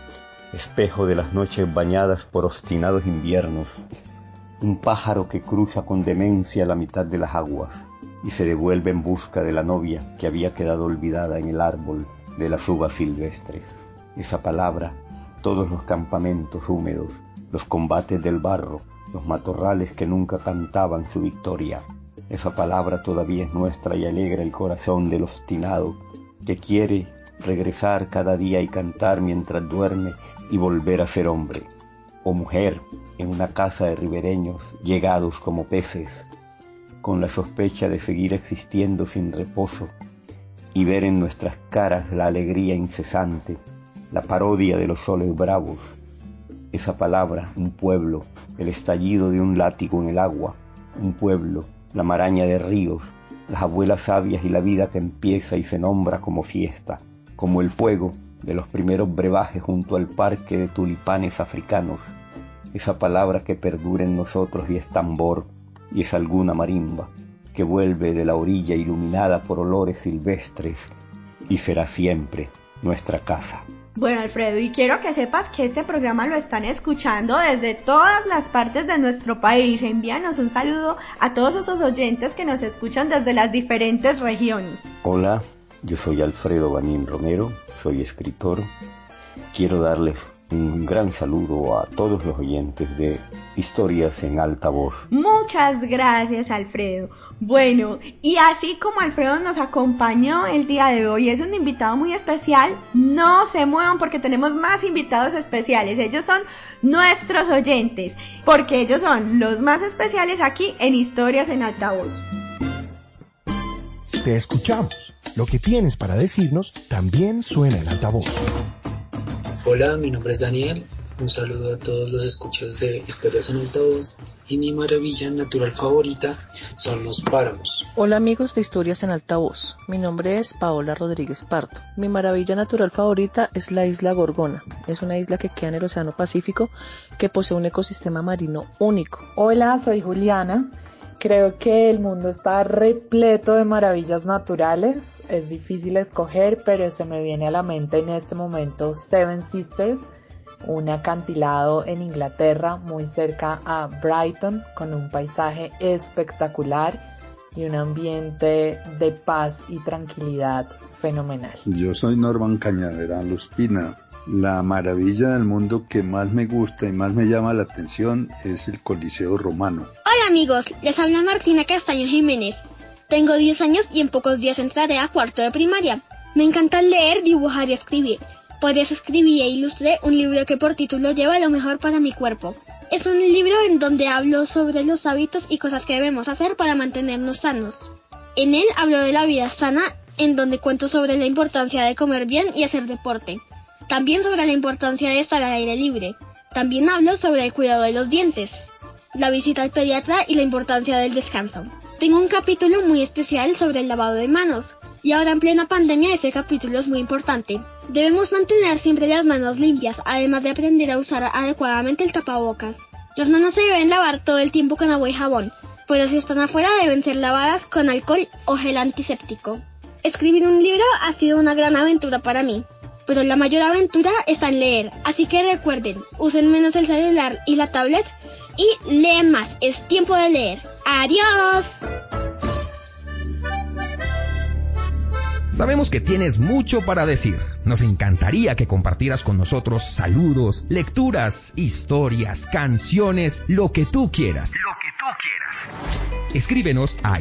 espejo de las noches bañadas por obstinados inviernos, un pájaro que cruza con demencia la mitad de las aguas y se devuelve en busca de la novia que había quedado olvidada en el árbol de las uvas silvestres. Esa palabra, todos los campamentos húmedos, los combates del barro, los matorrales que nunca cantaban su victoria. Esa palabra todavía es nuestra y alegra el corazón del obstinado que quiere regresar cada día y cantar mientras duerme y volver a ser hombre o mujer en una casa de ribereños llegados como peces, con la sospecha de seguir existiendo sin reposo y ver en nuestras caras la alegría incesante, la parodia de los soles bravos. Esa palabra, un pueblo, el estallido de un látigo en el agua, un pueblo, la maraña de ríos, las abuelas sabias y la vida que empieza y se nombra como fiesta, como el fuego de los primeros brebajes junto al parque de tulipanes africanos. Esa palabra que perdura en nosotros y es tambor, y es alguna marimba, que vuelve de la orilla iluminada por olores silvestres, y será siempre nuestra casa. Bueno, Alfredo, y quiero que sepas que este programa lo están escuchando desde todas las partes de nuestro país. Envíanos un saludo a todos esos oyentes que nos escuchan desde las diferentes regiones. Hola, yo soy Alfredo Banín Romero, soy escritor. Quiero darles un gran saludo a todos los oyentes de Historias en Altavoz. Muchas gracias, Alfredo. Bueno, y así como Alfredo nos acompañó el día de hoy, es un invitado muy especial, no se muevan porque tenemos más invitados especiales. Ellos son nuestros oyentes, porque ellos son los más especiales aquí en Historias en Altavoz. Te escuchamos. Lo que tienes para decirnos también suena en altavoz. Hola, mi nombre es Daniel. Un saludo a todos los escuchas de Historias en Altavoz, y mi maravilla natural favorita son los páramos. Hola amigos de Historias en Altavoz, mi nombre es Paola Rodríguez Pardo. Mi maravilla natural favorita es la isla Gorgona. Es una isla que queda en el Océano Pacífico que posee un ecosistema marino único. Hola, soy Juliana. Creo que el mundo está repleto de maravillas naturales. Es difícil escoger, pero se me viene a la mente en este momento Seven Sisters, un acantilado en Inglaterra muy cerca a Brighton con un paisaje espectacular y un ambiente de paz y tranquilidad fenomenal. Yo soy Norman Cañaveral Ospina. La maravilla del mundo que más me gusta y más me llama la atención es el Coliseo Romano. Hola amigos, les habla Martina Castaño Jiménez. Tengo 10 años y en pocos días entraré a cuarto de primaria. Me encanta leer, dibujar y escribir. Por eso escribí e ilustré un libro que por título lleva Lo mejor para mi cuerpo. Es un libro en donde hablo sobre los hábitos y cosas que debemos hacer para mantenernos sanos. En él hablo de la vida sana, en donde cuento sobre la importancia de comer bien y hacer deporte. También sobre la importancia de estar al aire libre. También hablo sobre el cuidado de los dientes, la visita al pediatra y la importancia del descanso. Tengo un capítulo muy especial sobre el lavado de manos. Y ahora en plena pandemia ese capítulo es muy importante. Debemos mantener siempre las manos limpias, además de aprender a usar adecuadamente el tapabocas. Las manos se deben lavar todo el tiempo con agua y jabón, pero si están afuera deben ser lavadas con alcohol o gel antiséptico. Escribir un libro ha sido una gran aventura para mí, pero la mayor aventura está en leer, así que recuerden, usen menos el celular y la tablet y lean más, es tiempo de leer. ¡Adiós! Sabemos que tienes mucho para decir. Nos encantaría que compartieras con nosotros saludos, lecturas, historias, canciones, lo que tú quieras. Escríbenos a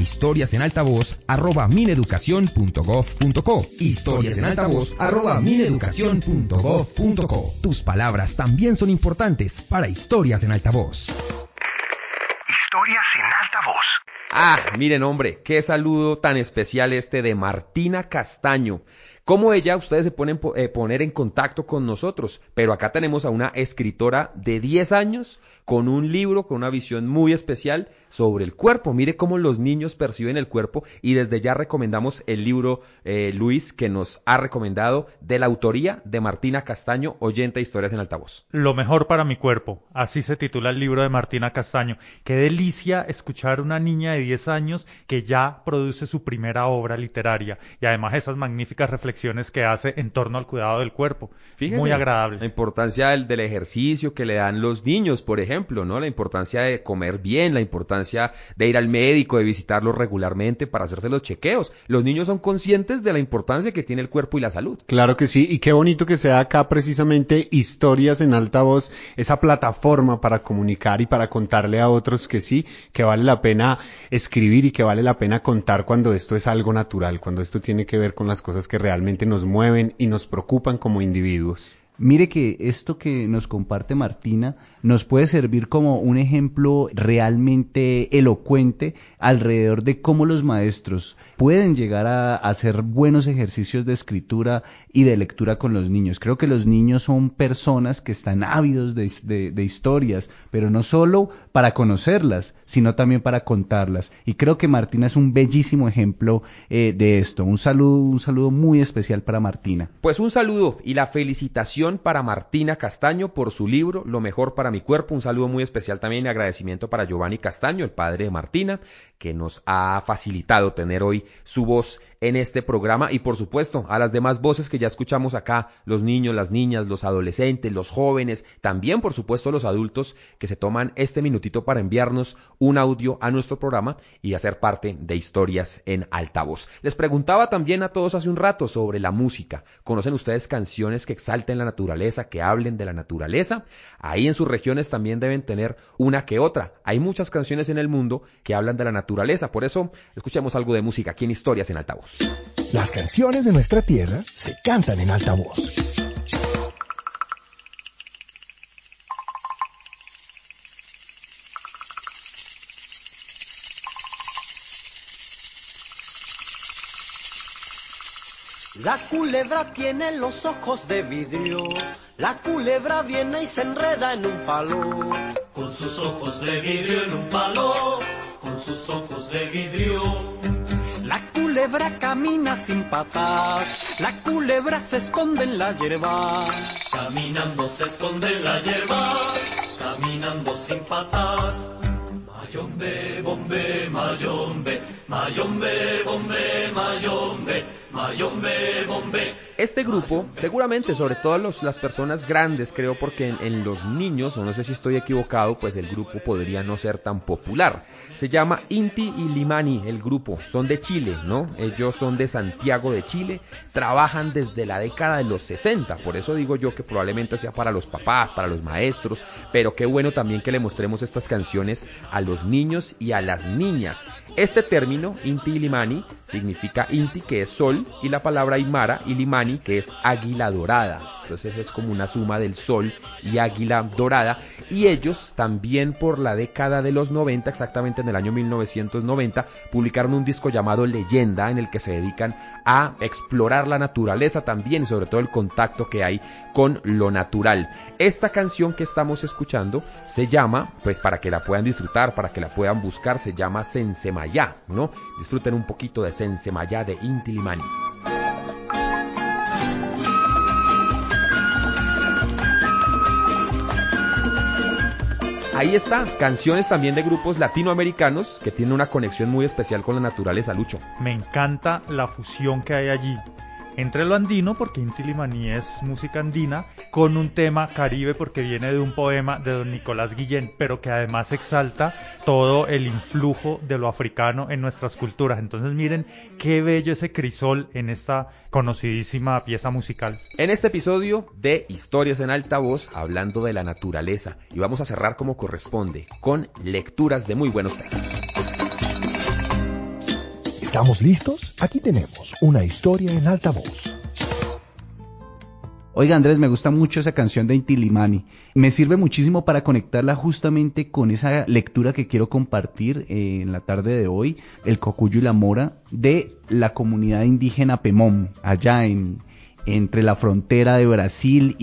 historiasenaltavoz@mineducacion.gov.co. historiasenaltavoz@mineducacion.gov.co. Tus palabras también son importantes para Historias en Altavoz. Historias en altavoz. Miren hombre, qué saludo tan especial este de Martina Castaño. Como ella, ustedes se pueden poner en contacto con nosotros, pero acá tenemos a una escritora de 10 años con un libro, con una visión muy especial sobre el cuerpo. Mire cómo los niños perciben el cuerpo y desde ya recomendamos el libro, Luis, que nos ha recomendado de la autoría de Martina Castaño, oyente de Historias en Altavoz. Lo mejor para mi cuerpo, así se titula el libro de Martina Castaño. Qué delicia escuchar una niña de 10 años que ya produce su primera obra literaria y además esas magníficas reflexiones que hace en torno al cuidado del cuerpo. Fíjese, muy agradable. La importancia del ejercicio que le dan los niños, por ejemplo, ¿no? La importancia de comer bien, la importancia de ir al médico, de visitarlo regularmente para hacerse los chequeos. Los niños son conscientes de la importancia que tiene el cuerpo y la salud. Claro que sí, y qué bonito que sea acá precisamente Historias en Altavoz, esa plataforma para comunicar y para contarle a otros que sí, que vale la pena escribir y que vale la pena contar cuando esto es algo natural, cuando esto tiene que ver con las cosas que realmente nos mueven y nos preocupan como individuos. Mire que esto que nos comparte Martina nos puede servir como un ejemplo realmente elocuente alrededor de cómo los maestros pueden llegar a hacer buenos ejercicios de escritura y de lectura con los niños. Creo que los niños son personas que están ávidos de historias, pero no solo para conocerlas, sino también para contarlas. Y creo que Martina es un bellísimo ejemplo de esto. Un saludo muy especial para Martina. Pues un saludo y la felicitación para Martina Castaño por su libro Lo mejor para mi cuerpo. Un saludo muy especial también y agradecimiento para Giovanni Castaño, el padre de Martina, que nos ha facilitado tener hoy su voz en este programa y por supuesto a las demás voces que ya escuchamos acá, los niños, las niñas, los adolescentes, los jóvenes, también por supuesto los adultos que se toman este minutito para enviarnos un audio a nuestro programa y hacer parte de Historias en Altavoz. Les preguntaba también a todos hace un rato sobre la música. ¿Conocen ustedes canciones que exalten la naturaleza, que hablen de la naturaleza? Ahí en sus regiones también deben tener una que otra. Hay muchas canciones en el mundo que hablan de la naturaleza, por eso escuchemos algo de música aquí en Historias en Altavoz. Las canciones de nuestra tierra se cantan en altavoz. La culebra tiene los ojos de vidrio, la culebra viene y se enreda en un palo. Con sus ojos de vidrio en un palo, con sus ojos de vidrio. La culebra camina sin patas, la culebra se esconde en la hierba. Caminando se esconde en la hierba, caminando sin patas. Mayombe, bombe, mayombe, mayombe, bombe, mayombe, mayombe, bombe. Este grupo, seguramente, sobre todo las personas grandes, creo, porque en los niños, o no sé si estoy equivocado, pues el grupo podría no ser tan popular. Se llama Inti Illimani, el grupo, son de Chile, ¿no? Ellos son de Santiago de Chile, trabajan desde la década de los 60, por eso digo yo que probablemente sea para los papás, para los maestros, pero qué bueno también que le mostremos estas canciones a los niños y a las niñas. Este término, Inti Illimani, significa Inti, que es sol, y la palabra Aymara, Illimani, que es águila dorada. Entonces es como una suma del sol y águila dorada. Y ellos también por la década de los 90, exactamente en el año 1990, publicaron un disco llamado Leyenda, en el que se dedican a explorar la naturaleza también, y sobre todo el contacto que hay con lo natural. Esta canción que estamos escuchando se llama, pues para que la puedan disfrutar, para que la puedan buscar, se llama Sensemayá, ¿no? Disfruten un poquito de Sensemayá de Inti Illimani. Ahí está, canciones también de grupos latinoamericanos que tienen una conexión muy especial con la naturaleza, Lucho. Me encanta la fusión que hay allí entre lo andino, porque Inti Illimani es música andina, con un tema caribe, porque viene de un poema de don Nicolás Guillén, pero que además exalta todo el influjo de lo africano en nuestras culturas. Entonces miren qué bello ese crisol en esta conocidísima pieza musical. En este episodio de Historias en Altavoz, hablando de la naturaleza, y vamos a cerrar como corresponde, con lecturas de muy buenos textos. ¿Estamos listos? Aquí tenemos una historia en altavoz. Oiga, Andrés, me gusta mucho esa canción de Inti Illimani. Me sirve muchísimo para conectarla justamente con esa lectura que quiero compartir en la tarde de hoy, El Cocuyo y la Mora, de la comunidad indígena Pemón, allá entre la frontera de Brasil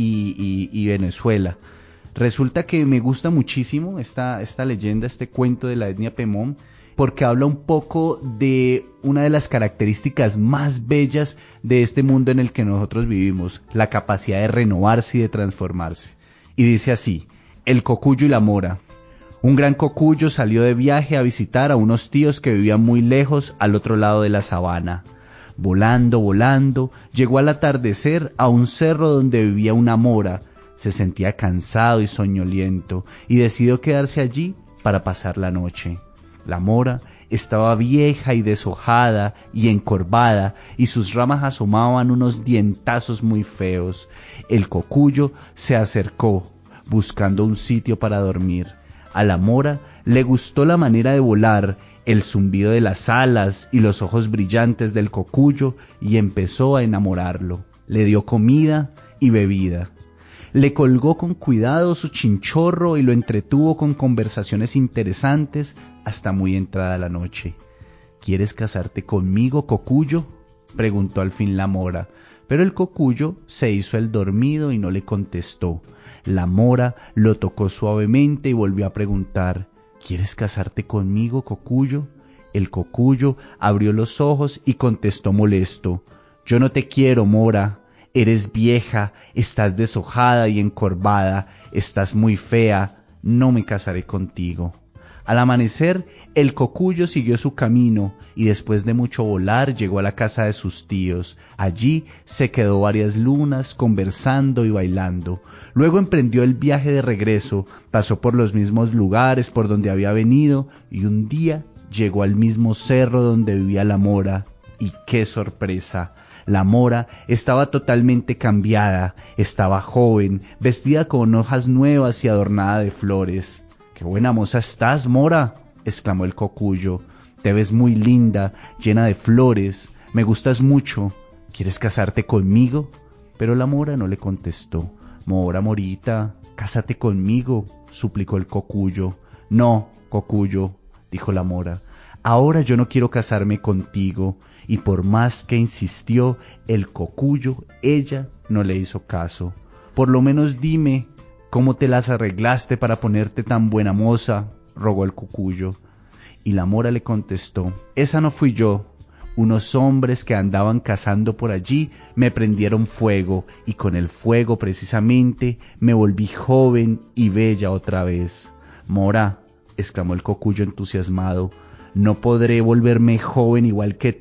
y Venezuela. Resulta que me gusta muchísimo esta leyenda, este cuento de la etnia Pemón, porque habla un poco de una de las características más bellas de este mundo en el que nosotros vivimos, la capacidad de renovarse y de transformarse. Y dice así: El Cocuyo y la Mora. Un gran cocuyo salió de viaje a visitar a unos tíos que vivían muy lejos al otro lado de la sabana. Volando, volando, llegó al atardecer a un cerro donde vivía una mora. Se sentía cansado y soñoliento y decidió quedarse allí para pasar la noche. La mora estaba vieja y deshojada y encorvada, y sus ramas asomaban unos dientazos muy feos. El cocuyo se acercó, buscando un sitio para dormir. A la mora le gustó la manera de volar, el zumbido de las alas y los ojos brillantes del cocuyo, y empezó a enamorarlo. Le dio comida y bebida. Le colgó con cuidado su chinchorro y lo entretuvo con conversaciones interesantes hasta muy entrada la noche. ¿Quieres casarte conmigo, cocuyo?, preguntó al fin la mora, pero el cocuyo se hizo el dormido y no le contestó. La mora lo tocó suavemente y volvió a preguntar: ¿Quieres casarte conmigo, cocuyo? El cocuyo abrió los ojos y contestó molesto: Yo no te quiero, mora. Eres vieja, estás deshojada y encorvada, estás muy fea, no me casaré contigo. Al amanecer, el cocuyo siguió su camino y después de mucho volar llegó a la casa de sus tíos. Allí se quedó varias lunas conversando y bailando. Luego emprendió el viaje de regreso, pasó por los mismos lugares por donde había venido y un día llegó al mismo cerro donde vivía la mora. ¡Y qué sorpresa! La mora estaba totalmente cambiada, estaba joven, vestida con hojas nuevas y adornada de flores. ¡Qué buena moza estás, mora!, exclamó el cocuyo. Te ves muy linda, llena de flores, me gustas mucho. ¿Quieres casarte conmigo? Pero la mora no le contestó. Mora, morita, cásate conmigo, suplicó el cocuyo. No, cocuyo, dijo la mora, ahora yo no quiero casarme contigo. Y por más que insistió el cocuyo, ella no le hizo caso. Por lo menos dime cómo te las arreglaste para ponerte tan buena moza, rogó el cocuyo. Y la mora le contestó: esa no fui yo. Unos hombres que andaban cazando por allí me prendieron fuego, y con el fuego precisamente me volví joven y bella otra vez. Mora, exclamó el cocuyo entusiasmado, ¿no podré volverme joven igual que tú?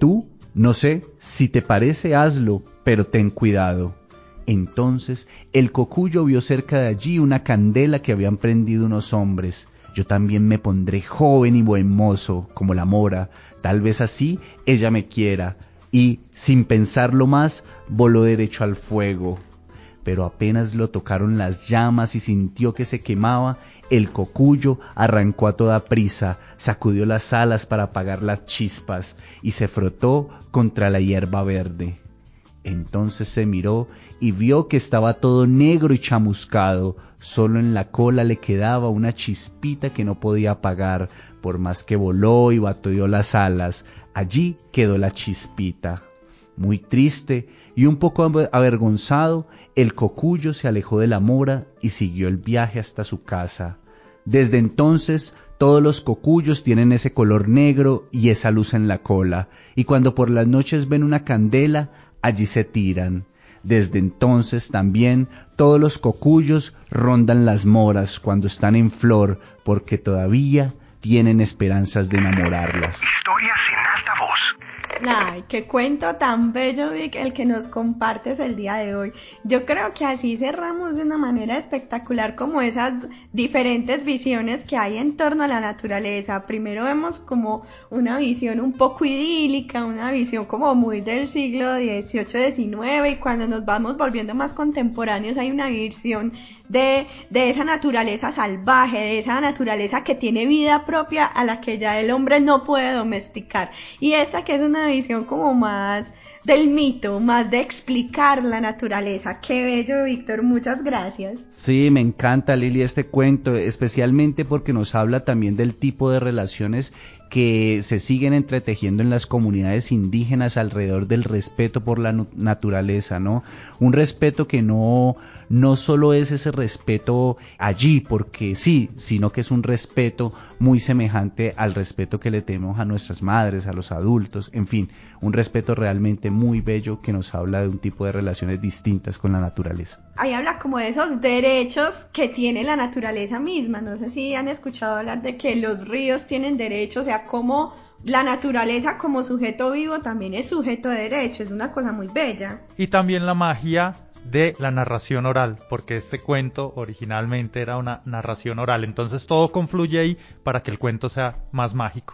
No sé, si te parece hazlo, pero ten cuidado. Entonces el cocuyo vio cerca de allí una candela que habían prendido unos hombres. Yo también me pondré joven y buen mozo, como la mora, tal vez así ella me quiera. Y, sin pensarlo más, voló derecho al fuego. Pero apenas lo tocaron las llamas y sintió que se quemaba, el cocuyo arrancó a toda prisa, sacudió las alas para apagar las chispas y se frotó contra la hierba verde. Entonces se miró y vio que estaba todo negro y chamuscado, solo en la cola le quedaba una chispita que no podía apagar, por más que voló y batió las alas, allí quedó la chispita. Muy triste y un poco avergonzado, el cocuyo se alejó de la mora y siguió el viaje hasta su casa. Desde entonces todos los cocuyos tienen ese color negro y esa luz en la cola, y cuando por las noches ven una candela, allí se tiran. Desde entonces también todos los cocuyos rondan las moras cuando están en flor, porque todavía tienen esperanzas de enamorarlas. Historias en alta voz. Ay, qué cuento tan bello, Vic, el que nos compartes el día de hoy. Yo creo que así cerramos de una manera espectacular como esas diferentes visiones que hay en torno a la naturaleza. Primero vemos como una visión un poco idílica, una visión como muy del siglo XVIII, XIX, y cuando nos vamos volviendo más contemporáneos hay una visión de esa naturaleza salvaje, de esa naturaleza que tiene vida propia a la que ya el hombre no puede domesticar. Y esta que es una visión como más del mito, más de explicar la naturaleza. Qué bello, Víctor, muchas gracias. Sí, me encanta, Lili, este cuento, especialmente porque nos habla también del tipo de relaciones que se siguen entretejiendo en las comunidades indígenas alrededor del respeto por la naturaleza, ¿no? Un respeto que no solo es ese respeto allí, porque sí, sino que es un respeto muy semejante al respeto que le tenemos a nuestras madres, a los adultos, en fin, un respeto realmente muy bello que nos habla de un tipo de relaciones distintas con la naturaleza. Ahí habla como de esos derechos que tiene la naturaleza misma. No sé si han escuchado hablar de que los ríos tienen derechos, o sea, como la naturaleza como sujeto vivo también es sujeto de derecho, es una cosa muy bella. Y también la magia de la narración oral, porque este cuento originalmente era una narración oral, entonces todo confluye ahí para que el cuento sea más mágico.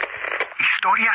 Historias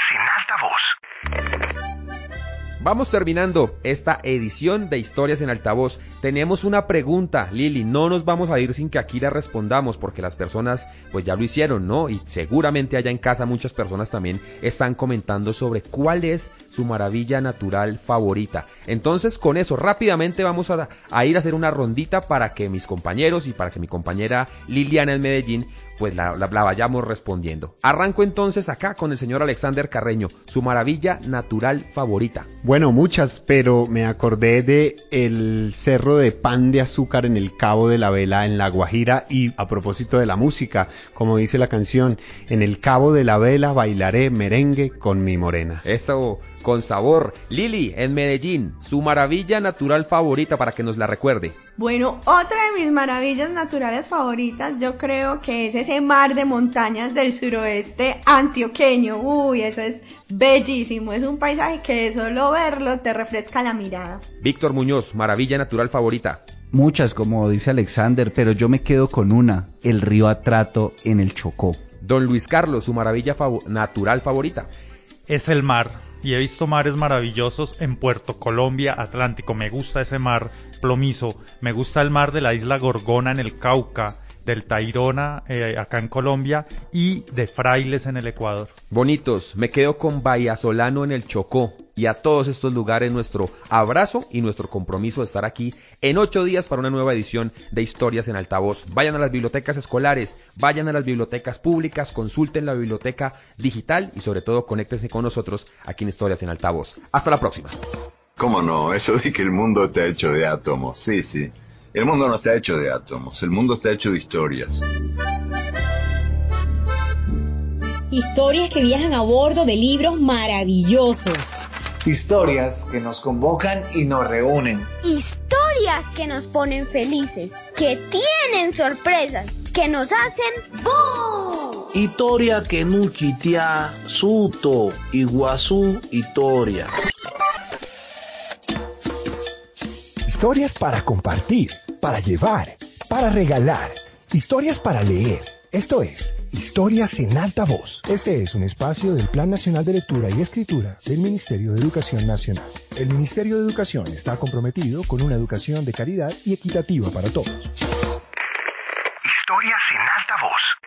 en alta voz. Vamos terminando esta edición de Historias en Altavoz. Tenemos una pregunta, Lili, no nos vamos a ir sin que aquí la respondamos, porque las personas pues ya lo hicieron, ¿no? Y seguramente allá en casa muchas personas también están comentando sobre cuál es su maravilla natural favorita. Entonces, con eso rápidamente vamos a ir a hacer una rondita para que mis compañeros y para que mi compañera Liliana en Medellín pues la vayamos respondiendo. Arranco entonces acá con el señor Alexander Carreño, su maravilla natural favorita. Bueno, muchas, pero me acordé de el cerro de pan de azúcar en el Cabo de la Vela en La Guajira, y a propósito de la música, como dice la canción, en el Cabo de la Vela bailaré merengue con mi morena. Eso, con sabor. Lili, en Medellín, su maravilla natural favorita para que nos la recuerde. Bueno, otra de mis maravillas naturales favoritas yo creo que es ese mar de montañas del suroeste antioqueño. Uy, eso es bellísimo, es un paisaje que de solo verlo te refresca la mirada. Víctor Muñoz, maravilla natural favorita. Muchas, como dice Alexander, pero yo me quedo con una, el río Atrato en el Chocó. Don Luis Carlos, su maravilla natural favorita. Es el mar, y he visto mares maravillosos en Puerto Colombia, Atlántico. Me gusta ese mar plomizo, me gusta el mar de la isla Gorgona en el Cauca, del Tayrona acá en Colombia, y de Frailes en el Ecuador. Bonitos, me quedo con Vallasolano en el Chocó, y a todos estos lugares nuestro abrazo y nuestro compromiso de estar aquí en 8 días para una nueva edición de Historias en Altavoz. Vayan a las bibliotecas escolares, vayan a las bibliotecas públicas, consulten la biblioteca digital y sobre todo conéctense con nosotros aquí en Historias en Altavoz. Hasta la próxima. ¿Cómo no? Eso de que el mundo está hecho de átomos, sí. El mundo no está hecho de átomos, el mundo está hecho de historias. Historias que viajan a bordo de libros maravillosos. Historias que nos convocan y nos reúnen. Historias que nos ponen felices, que tienen sorpresas, que nos hacen ¡boom! Historia que no chitea, Suto, Iguazú, historia. Historias para compartir, para llevar, para regalar. Historias para leer. Esto es Historias en Alta Voz. Este es un espacio del Plan Nacional de Lectura y Escritura del Ministerio de Educación Nacional. El Ministerio de Educación está comprometido con una educación de calidad y equitativa para todos. Historias en Alta Voz.